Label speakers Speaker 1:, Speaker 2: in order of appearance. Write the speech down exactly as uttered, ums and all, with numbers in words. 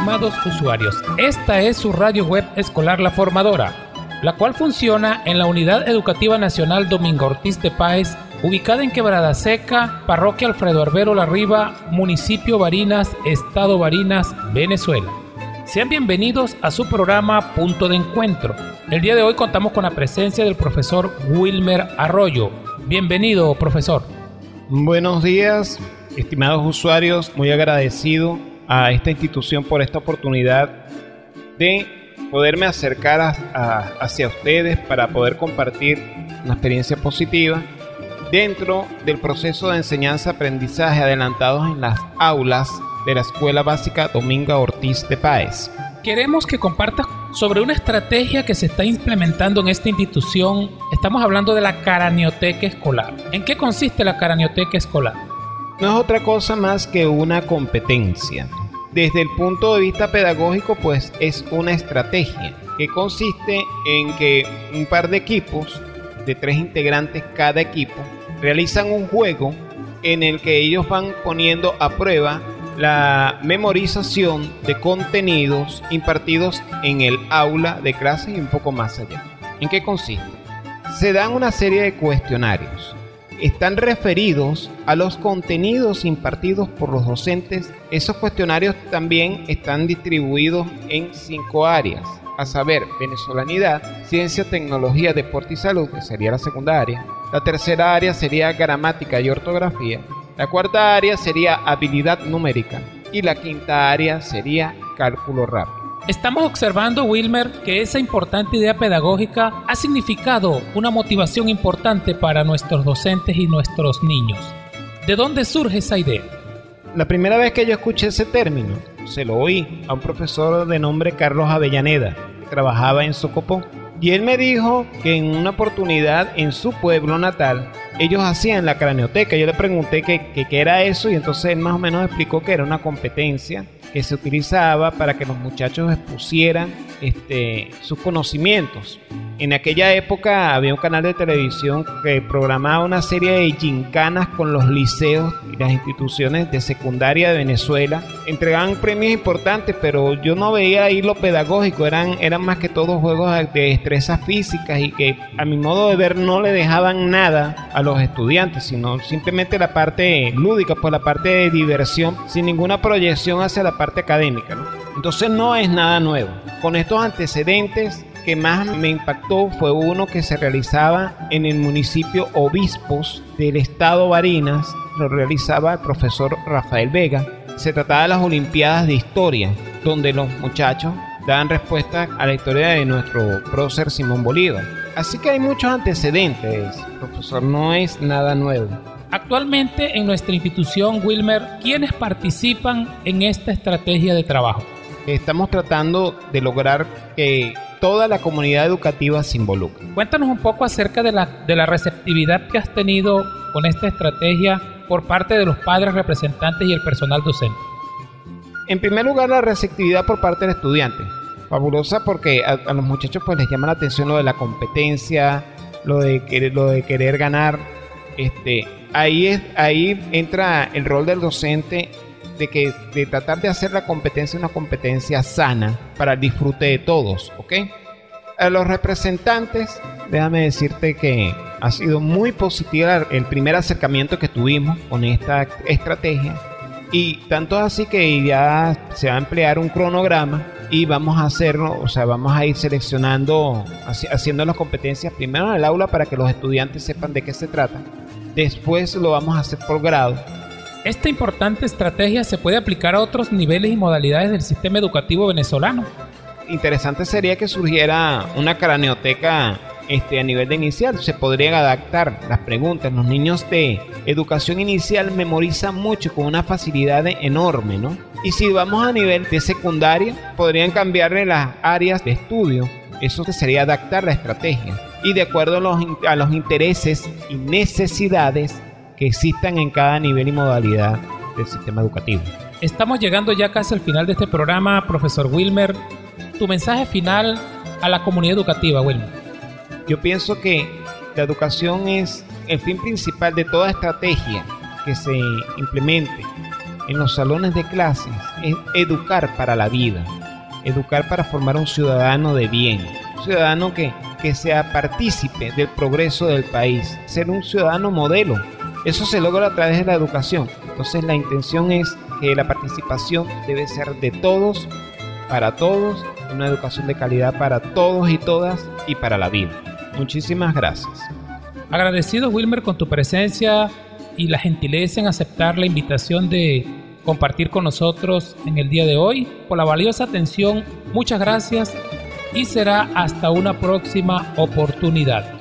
Speaker 1: estimados usuarios. Esta es su radio web escolar La Formadora, la cual funciona en la Unidad Educativa Nacional Domingo Ortiz de Páez, ubicada en Quebrada Seca, Parroquia Alfredo Arbero Larriba, Municipio Barinas, Estado Barinas, Venezuela. Sean bienvenidos a su programa Punto de Encuentro. El día de hoy contamos con la presencia del profesor Wilmer Arroyo. Bienvenido, profesor.
Speaker 2: Buenos días, estimados usuarios. Muy agradecido a esta institución por esta oportunidad de poderme acercar a, a, hacia ustedes para poder compartir una experiencia positiva dentro del proceso de enseñanza-aprendizaje adelantados en las aulas de la Escuela Básica Domingo Ortiz de Páez.
Speaker 1: Queremos que compartas sobre una estrategia que se está implementando en esta institución. Estamos hablando de la Cranioteca Escolar. ¿En qué consiste la Cranioteca Escolar?
Speaker 2: No es otra cosa más que una competencia. Desde el punto de vista pedagógico, pues es una estrategia que consiste en que un par de equipos, de tres integrantes cada equipo, realizan un juego en el que ellos van poniendo a prueba la memorización de contenidos impartidos en el aula de clase y un poco más allá. ¿En qué consiste? Se dan una serie de cuestionarios. Están referidos a los contenidos impartidos por los docentes. Esos cuestionarios también están distribuidos en cinco áreas, a saber, venezolanidad, ciencia, tecnología, deporte y salud, que sería la segunda área. La tercera área sería gramática y ortografía. La cuarta área sería habilidad numérica y la quinta área sería cálculo rápido.
Speaker 1: Estamos observando, Wilmer, que esa importante idea pedagógica ha significado una motivación importante para nuestros docentes y nuestros niños. ¿De dónde surge esa idea?
Speaker 2: La primera vez que yo escuché ese término, se lo oí a un profesor de nombre Carlos Avellaneda, que trabajaba en Socopó. Y él me dijo que en una oportunidad en su pueblo natal, ellos hacían la cranioteca. Yo le pregunté qué qué era eso y entonces él más o menos explicó que era una competencia que se utilizaba para que los muchachos expusieran este, sus conocimientos. En aquella época había un canal de televisión que programaba una serie de gincanas con los liceos y las instituciones de secundaria de Venezuela. Entregaban premios importantes, pero yo no veía ahí lo pedagógico. Eran, eran más que todo juegos de destrezas físicas y que a mi modo de ver no le dejaban nada a los estudiantes, sino simplemente la parte lúdica, pues la parte de diversión, sin ninguna proyección hacia la parte académica, ¿no? Entonces no es nada nuevo. Con estos antecedentes, que más me impactó fue uno que se realizaba en el municipio Obispos del estado Barinas. Lo realizaba el profesor Rafael Vega. Se trataba de las Olimpiadas de Historia, donde los muchachos daban respuesta a la historia de nuestro prócer Simón Bolívar. Así que hay muchos antecedentes, profesor, no es nada nuevo.
Speaker 1: Actualmente en nuestra institución, Wilmer, ¿quiénes participan en esta estrategia de trabajo?
Speaker 2: Estamos tratando de lograr que toda la comunidad educativa se involucre.
Speaker 1: Cuéntanos un poco acerca de la, de la receptividad que has tenido con esta estrategia por parte de los padres, representantes y el personal docente.
Speaker 2: En primer lugar, la receptividad por parte del estudiante. Fabulosa, porque a, a los muchachos pues les llama la atención lo de la competencia, lo de querer, lo de querer ganar. Este, ahí, es, ahí entra el rol del docente de que de tratar de hacer la competencia una competencia sana para el disfrute de todos, ¿ok? A los representantes, déjame decirte que ha sido muy positiva el primer acercamiento que tuvimos con esta estrategia, y tanto así que ya se va a emplear un cronograma y vamos a hacerlo, o sea, vamos a ir seleccionando, haciendo las competencias primero en el aula para que los estudiantes sepan de qué se trata. Después lo vamos a hacer por grado.
Speaker 1: Esta importante estrategia se puede aplicar a otros niveles y modalidades del sistema educativo venezolano.
Speaker 2: Interesante sería que surgiera una cranioteca este, a nivel de inicial. Se podrían adaptar las preguntas. Los niños de educación inicial memorizan mucho con una facilidad enorme, ¿no? Y si vamos a nivel de secundaria, podrían cambiarle las áreas de estudio. Eso sería adaptar la estrategia y de acuerdo a los, a los intereses y necesidades que existan en cada nivel y modalidad del sistema educativo.
Speaker 1: Estamos llegando ya casi al final de este programa, profesor Wilmer. Tu mensaje final a la comunidad educativa, Wilmer.
Speaker 2: Yo pienso que la educación es el fin principal de toda estrategia que se implemente en los salones de clases es educar para la vida, educar para formar un ciudadano de bien, un ciudadano que, que sea partícipe del progreso del país, ser un ciudadano modelo. Eso se logra a través de la educación. Entonces la intención es que la participación debe ser de todos, para todos, una educación de calidad para todos y todas y para la vida. Muchísimas gracias.
Speaker 1: Agradecido, Wilmer, con tu presencia y la gentileza en aceptar la invitación de compartir con nosotros en el día de hoy. Por la valiosa atención, muchas gracias y será hasta una próxima oportunidad.